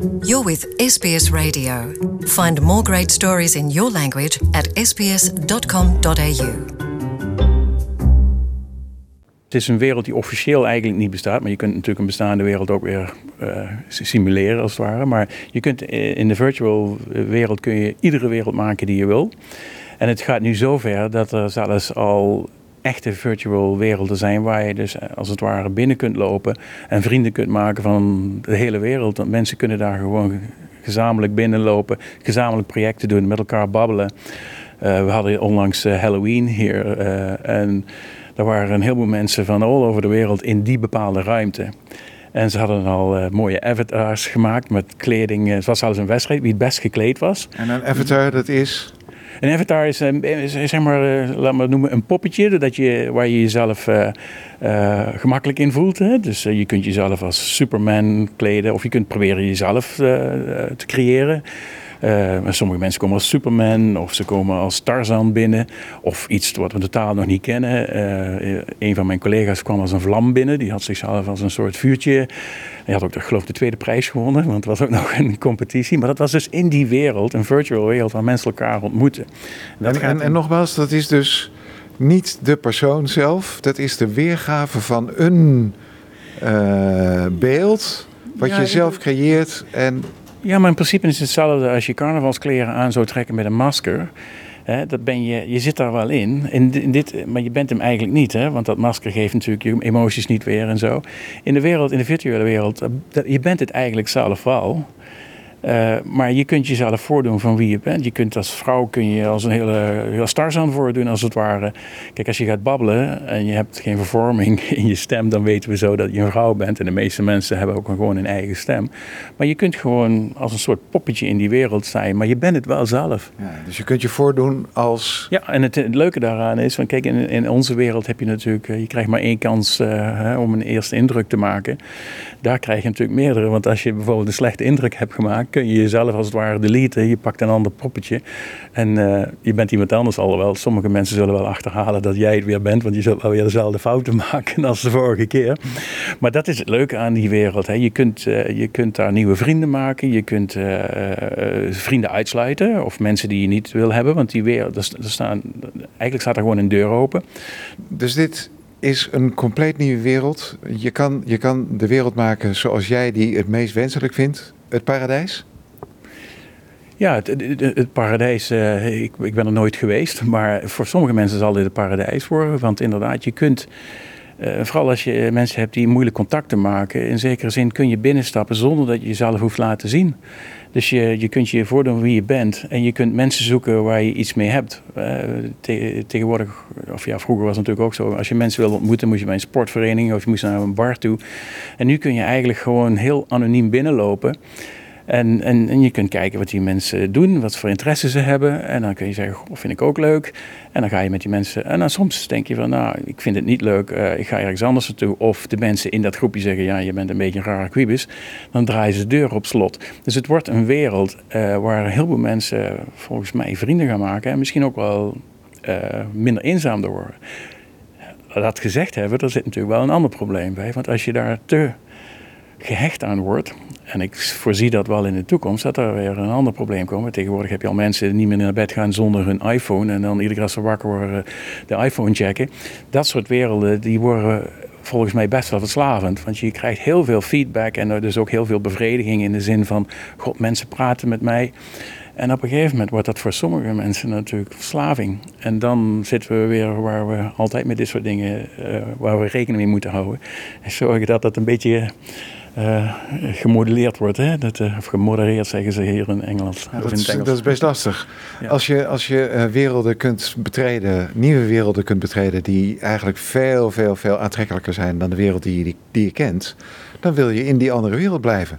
You're with SBS Radio. Find more great stories in your language at sbs.com.au. Het is een wereld die officieel eigenlijk niet bestaat, maar je kunt natuurlijk een bestaande wereld ook weer simuleren als het ware. Maar je kunt in de virtual wereld kun je iedere wereld maken die je wil. En het gaat nu zover dat er zelfs al echte virtual werelden zijn waar je dus als het ware binnen kunt lopen en vrienden kunt maken van de hele wereld. Want mensen kunnen daar gewoon gezamenlijk binnenlopen, gezamenlijk projecten doen, met elkaar babbelen. We hadden onlangs Halloween hier en er waren een heleboel mensen van all over de wereld in die bepaalde ruimte. En ze hadden al mooie avatars gemaakt met kleding. Het was zelfs een wedstrijd wie het best gekleed was. En een avatar, dat is? Een avatar is zeg maar, laat maar noemen, een poppetje waar je jezelf gemakkelijk in voelt. Hè? Dus je kunt jezelf als Superman kleden of je kunt proberen jezelf te creëren. Sommige mensen komen als Superman of ze komen als Tarzan binnen of iets wat we totaal nog niet kennen. Een van mijn collega's kwam als een vlam binnen, die had zichzelf als een soort vuurtje. Hij had ook, geloof ik, de tweede prijs gewonnen, want het was ook nog een competitie. Maar dat was dus in die wereld, een virtual wereld waar mensen elkaar ontmoeten. En nogmaals, dat is dus niet de persoon zelf, dat is de weergave van een beeld wat je zelf creëert en... Ja, maar in principe is het hetzelfde als je carnavalskleren aan zou trekken met een masker. Dat ben je zit daar wel in maar je bent hem eigenlijk niet. Hè? Want dat masker geeft natuurlijk je emoties niet weer en zo. In de virtuele wereld, je bent het eigenlijk zelf wel. Maar je kunt jezelf voordoen van wie je bent. Je kunt als vrouw als een hele Tarzan voordoen als het ware. Kijk, als je gaat babbelen en je hebt geen vervorming in je stem, dan weten we zo dat je een vrouw bent. En de meeste mensen hebben ook gewoon een eigen stem. Maar je kunt gewoon als een soort poppetje in die wereld zijn. Maar je bent het wel zelf. Ja, dus je kunt je voordoen als... Ja, en het leuke daaraan is, want kijk, in onze wereld heb je natuurlijk, je krijgt maar één kans om een eerste indruk te maken. Daar krijg je natuurlijk meerdere. Want als je bijvoorbeeld een slechte indruk hebt gemaakt, kun je jezelf als het ware deleten. Je pakt een ander poppetje en je bent iemand anders. Alhoewel, sommige mensen zullen wel achterhalen dat jij het weer bent, want je zult wel weer dezelfde fouten maken als de vorige keer. Maar dat is het leuke aan die wereld. Hè. Je kunt daar nieuwe vrienden maken. Je kunt vrienden uitsluiten of mensen die je niet wil hebben. Want die wereld, eigenlijk staat er gewoon een deur open. Dus dit is een compleet nieuwe wereld. Je kan de wereld maken zoals jij die het meest wenselijk vindt. Het paradijs? Ja, het paradijs, ik ben er nooit geweest, maar voor sommige mensen zal dit het paradijs worden. Want inderdaad, je kunt, vooral als je mensen hebt die moeilijk contacten maken, in zekere zin kun je binnenstappen zonder dat je jezelf hoeft laten zien. Dus je kunt je voordoen wie je bent en je kunt mensen zoeken waar je iets mee hebt. Tegenwoordig, of ja, vroeger was het natuurlijk ook zo, als je mensen wilde ontmoeten moest je bij een sportvereniging of je moest naar een bar toe. En nu kun je eigenlijk gewoon heel anoniem binnenlopen. En je kunt kijken wat die mensen doen, wat voor interesse ze hebben. En dan kun je zeggen, vind ik ook leuk. En dan ga je met die mensen... En dan soms denk je van, nou, ik vind het niet leuk. Ik ga ergens anders naartoe. Of de mensen in dat groepje zeggen, ja, je bent een beetje een rare kwiebus. Dan draaien ze de deur op slot. Dus het wordt een wereld waar heel veel mensen volgens mij vrienden gaan maken. En misschien ook wel minder eenzaam door worden. Dat gezegd hebben, er zit natuurlijk wel een ander probleem bij. Want als je daar te gehecht aan wordt, en ik voorzie dat wel in de toekomst, dat er weer een ander probleem komt. Tegenwoordig heb je al mensen die niet meer naar bed gaan zonder hun iPhone en dan iedere keer als ze wakker worden de iPhone checken. Dat soort werelden, die worden volgens mij best wel verslavend. Want je krijgt heel veel feedback en er dus ook heel veel bevrediging in de zin van, god, mensen praten met mij. En op een gegeven moment wordt dat voor sommige mensen natuurlijk verslaving. En dan zitten we weer waar we altijd met dit soort dingen, waar we rekening mee moeten houden. En zorgen dat dat een beetje gemodelleerd wordt. Hè? Of gemodereerd zeggen ze hier in Engeland. Ja, dat is best lastig. Ja. Als je werelden kunt betreden, nieuwe werelden kunt betreden die eigenlijk veel, veel, veel aantrekkelijker zijn dan de wereld die je kent, dan wil je in die andere wereld blijven.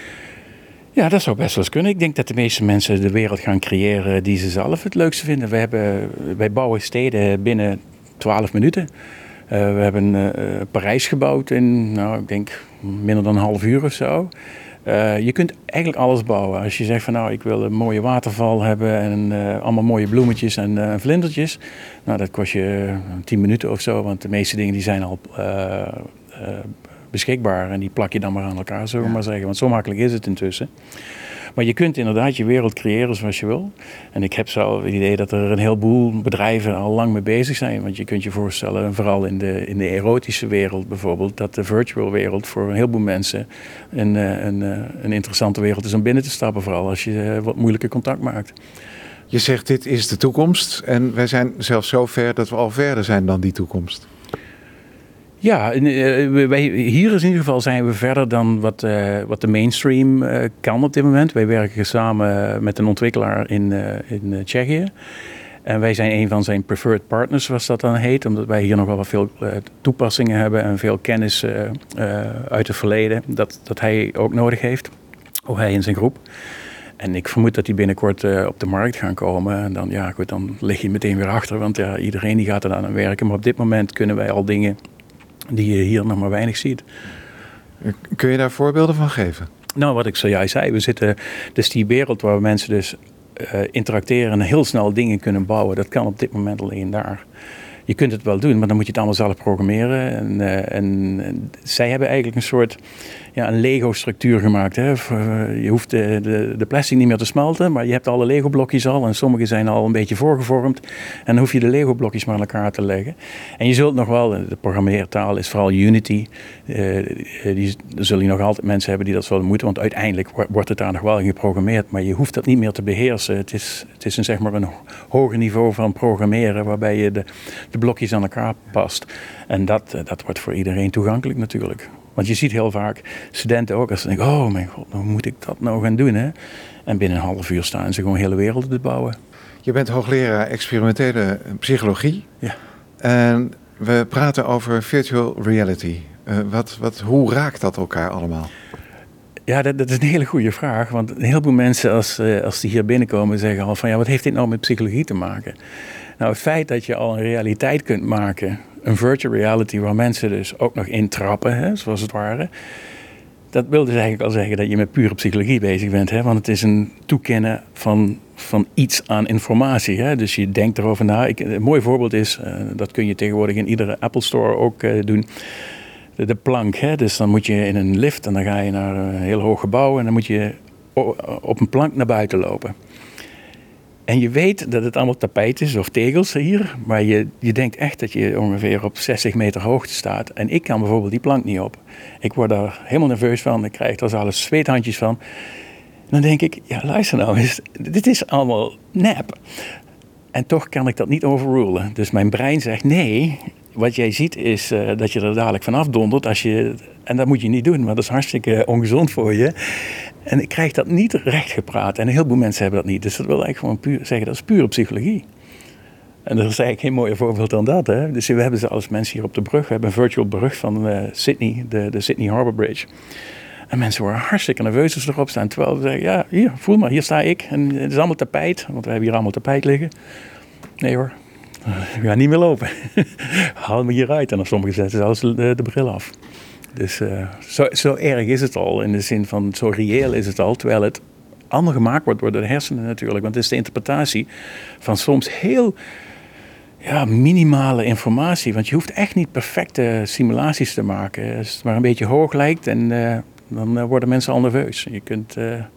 Ja, dat zou best wel eens kunnen. Ik denk dat de meeste mensen de wereld gaan creëren die ze zelf het leukste vinden. Wij bouwen steden binnen 12 minuten. We hebben Parijs gebouwd in, ik denk, minder dan een half uur of zo. Je kunt eigenlijk alles bouwen. Als je zegt van ik wil een mooie waterval hebben en allemaal mooie bloemetjes en vlindertjes. Nou, dat kost je 10 minuten of zo, want de meeste dingen die zijn al beschikbaar en die plak je dan maar aan elkaar, zullen we maar zeggen. Want zo makkelijk is het intussen. Maar je kunt inderdaad je wereld creëren zoals je wil. En ik heb zo het idee dat er een heleboel bedrijven al lang mee bezig zijn. Want je kunt je voorstellen, vooral in de erotische wereld bijvoorbeeld, dat de virtual wereld voor een heleboel mensen een interessante wereld is om binnen te stappen. Vooral als je wat moeilijker contact maakt. Je zegt dit is de toekomst en wij zijn zelfs zo ver dat we al verder zijn dan die toekomst. Ja, hier in ieder geval zijn we verder dan wat de mainstream kan op dit moment. Wij werken samen met een ontwikkelaar in Tsjechië. En wij zijn een van zijn preferred partners, zoals dat dan heet. Omdat wij hier nog wel wat veel toepassingen hebben en veel kennis uit het verleden. Dat hij ook nodig heeft. Ook hij in zijn groep. En ik vermoed dat die binnenkort op de markt gaan komen. En dan lig je meteen weer achter. Want iedereen die gaat er aan werken. Maar op dit moment kunnen wij al dingen die je hier nog maar weinig ziet. Kun je daar voorbeelden van geven? Nou, wat ik zojuist zei. We zitten dus die wereld waar mensen dus interacteren en heel snel dingen kunnen bouwen. Dat kan op dit moment alleen daar. Je kunt het wel doen, maar dan moet je het allemaal zelf programmeren. En zij hebben eigenlijk een soort een Lego-structuur gemaakt. Hè. Je hoeft de plastic niet meer te smelten, maar je hebt alle Lego-blokjes al. En sommige zijn al een beetje voorgevormd. En dan hoef je de Lego-blokjes maar aan elkaar te leggen. En je zult nog wel, de programmeertaal is vooral Unity. Er zullen nog altijd mensen hebben die dat zullen moeten. Want uiteindelijk wordt het daar nog wel in geprogrammeerd. Maar je hoeft dat niet meer te beheersen. Het is een, zeg maar een hoger niveau van programmeren waarbij je de blokjes aan elkaar past. En dat wordt voor iedereen toegankelijk natuurlijk. Want je ziet heel vaak studenten ook als ze denken, oh mijn god, hoe moet ik dat nou gaan doen? Hè? En binnen een half uur staan ze gewoon hele werelden te bouwen. Je bent hoogleraar experimentele psychologie. Ja. En we praten over virtual reality. Hoe raakt dat elkaar allemaal? Ja, dat is een hele goede vraag. Want een heleboel mensen als die hier binnenkomen zeggen al van wat heeft dit nou met psychologie te maken? Nou, het feit dat je al een realiteit kunt maken, een virtual reality waar mensen dus ook nog intrappen, hè, zoals het ware. Dat wil dus eigenlijk al zeggen dat je met pure psychologie bezig bent. Hè? Want het is een toekennen van iets aan informatie. Hè? Dus je denkt erover na. Een mooi voorbeeld is, dat kun je tegenwoordig in iedere Apple Store ook doen. De plank. Hè? Dus dan moet je in een lift en dan ga je naar een heel hoog gebouw. En dan moet je op een plank naar buiten lopen. En je weet dat het allemaal tapijt is of tegels hier. Maar je denkt echt dat je ongeveer op 60 meter hoogte staat. En ik kan bijvoorbeeld die plank niet op. Ik word daar helemaal nerveus van. Ik krijg er zelfs zweethandjes van. En dan denk ik, luister nou eens. Dit is allemaal nep. En toch kan ik dat niet overrulen. Dus mijn brein zegt nee. Wat jij ziet is dat je er dadelijk vanaf dondert. En dat moet je niet doen. Maar dat is hartstikke ongezond voor je. En ik krijg dat niet recht gepraat. En een heleboel mensen hebben dat niet. Dus dat wil eigenlijk gewoon zeggen, dat is pure psychologie. En er is eigenlijk geen mooier voorbeeld dan dat. Hè? Dus we hebben zelfs mensen hier op de brug. We hebben een virtual brug van Sydney, de Sydney Harbour Bridge. En mensen worden hartstikke nerveus als ze erop staan. Terwijl ze zeggen, hier, voel maar, hier sta ik. En het is allemaal tapijt, want we hebben hier allemaal tapijt liggen. Nee hoor, we gaan niet meer lopen. Haal me hieruit. En dan sommigen zetten zelfs de bril af. Dus zo erg is het al, in de zin van zo reëel is het al, terwijl het allemaal gemaakt wordt door de hersenen natuurlijk. Want het is de interpretatie van soms heel minimale informatie. Want je hoeft echt niet perfecte simulaties te maken. Als het maar een beetje hoog lijkt, en dan worden mensen al nerveus. Je kunt...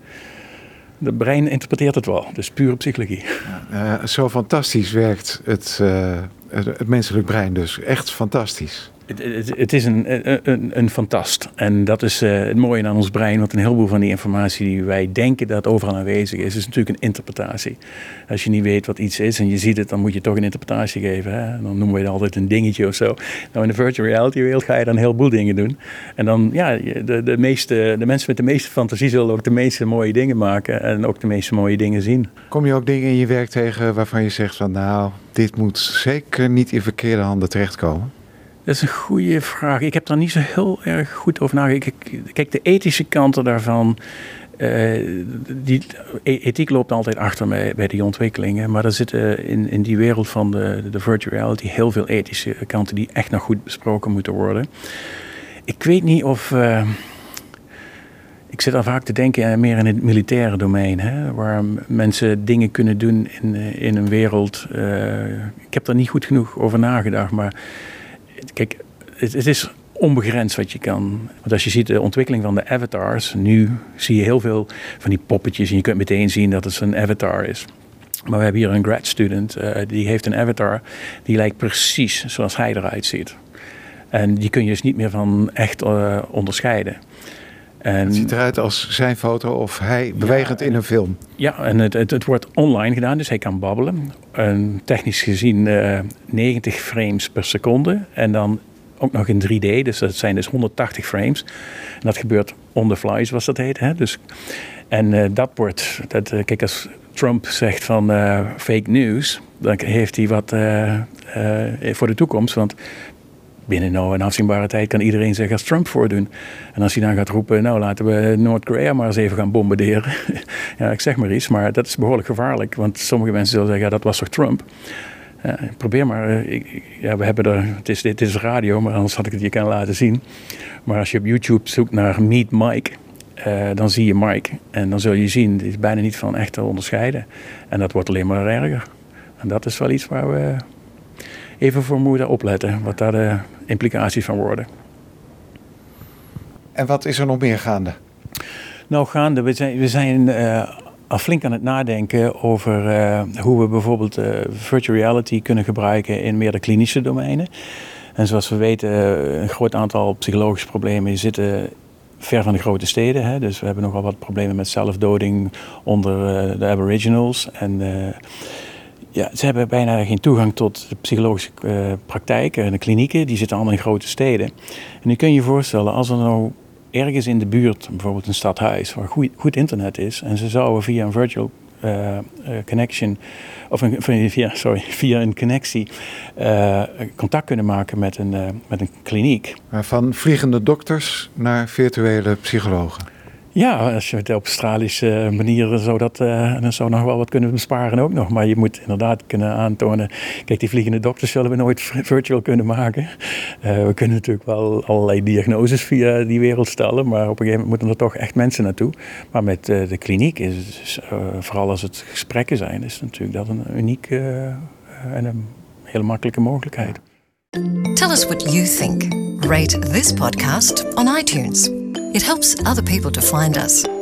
De brein interpreteert het wel, dus pure psychologie. Zo fantastisch werkt het menselijk brein dus. Echt fantastisch. Het is een fantast. En dat is het mooie aan ons brein. Want een heleboel van die informatie die wij denken dat overal aanwezig is natuurlijk een interpretatie. Als je niet weet wat iets is en je ziet het, dan moet je toch een interpretatie geven. Hè? Dan noemen we het altijd een dingetje of zo. Nou, in de virtual reality wereld ga je dan een heleboel dingen doen. En dan, de mensen met de meeste fantasie zullen ook de meeste mooie dingen maken. En ook de meeste mooie dingen zien. Kom je ook dingen in je werk tegen waarvan je zegt van dit moet zeker niet in verkeerde handen terechtkomen? Dat is een goede vraag. Ik heb daar niet zo heel erg goed over nagedacht. Kijk, de ethische kanten daarvan... ethiek loopt altijd achter bij die ontwikkelingen. Maar er zitten in die wereld van de virtual reality heel veel ethische kanten die echt nog goed besproken moeten worden. Ik weet niet of... ik zit al vaak te denken meer in het militaire domein. Hè, waar mensen dingen kunnen doen in een wereld. Ik heb daar niet goed genoeg over nagedacht. Maar kijk, het is onbegrensd wat je kan. Want als je ziet de ontwikkeling van de avatars, nu zie je heel veel van die poppetjes en je kunt meteen zien dat het een avatar is. Maar we hebben hier een grad student, die heeft een avatar die lijkt precies zoals hij eruit ziet. En die kun je dus niet meer van echt onderscheiden. En het ziet eruit als zijn foto of hij bewegend in een film. Ja, en het wordt online gedaan, dus hij kan babbelen. En technisch gezien 90 frames per seconde. En dan ook nog in 3D, dus dat zijn dus 180 frames. En dat gebeurt on the fly, zoals dat heet. Hè? Dus, en kijk, als Trump zegt van fake news, dan heeft hij wat voor de toekomst. Want binnen nou een afzienbare tijd kan iedereen zich als Trump voordoen. En als hij dan gaat roepen, nou laten we Noord-Korea maar eens even gaan bombarderen. Ja, ik zeg maar iets, maar dat is behoorlijk gevaarlijk. Want sommige mensen zullen zeggen, ja, dat was toch Trump? Probeer maar. We hebben dit is radio, maar anders had ik het je kunnen laten zien. Maar als je op YouTube zoekt naar Meet Mike, dan zie je Mike. En dan zul je zien, dit is bijna niet van echt te onderscheiden. En dat wordt alleen maar erger. En dat is wel iets waar we even voor moeten opletten, wat daar de implicaties van worden. En wat is er nog meer gaande? Nou, we zijn al flink aan het nadenken over hoe we bijvoorbeeld virtual reality kunnen gebruiken in meer de klinische domeinen. En zoals we weten, een groot aantal psychologische problemen zitten ver van de grote steden. Hè? Dus we hebben nogal wat problemen met zelfdoding onder de aboriginals. En ze hebben bijna geen toegang tot de psychologische praktijken en de klinieken. Die zitten allemaal in grote steden. En nu kun je je voorstellen, als er nou ergens in de buurt, bijvoorbeeld een stadhuis, waar goed internet is, en ze zouden via een virtual connection, of via een connectie, contact kunnen maken met een kliniek. Van vliegende dokters naar virtuele psychologen. Ja, als je het op Australische manier dan zou nog wel wat kunnen besparen ook nog. Maar je moet inderdaad kunnen aantonen, kijk, die vliegende dokters zullen we nooit virtual kunnen maken. We kunnen natuurlijk wel allerlei diagnoses via die wereld stellen, maar op een gegeven moment moeten er toch echt mensen naartoe. Maar met de kliniek is vooral als het gesprekken zijn, is natuurlijk dat een uniek en een hele makkelijke mogelijkheid. Tell us what you think. Rate this podcast on iTunes. It helps other people to find us.